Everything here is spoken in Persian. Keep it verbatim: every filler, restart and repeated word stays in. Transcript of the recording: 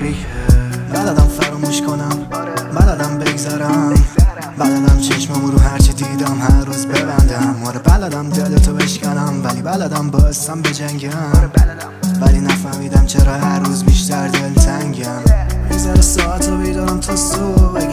تاریکه. بلدم فراموش کنم، بلدم بگذرم، بلدم چشممو رو هرچی دیدم هر روز ببندم. آره بلدم دلتو بشکنم، ولی بلدم باستم بجنگم، ولی نفهمیدم چرا هر روز بیشتر دلتنگم. میذاره ساعتو بیدارم تا صبح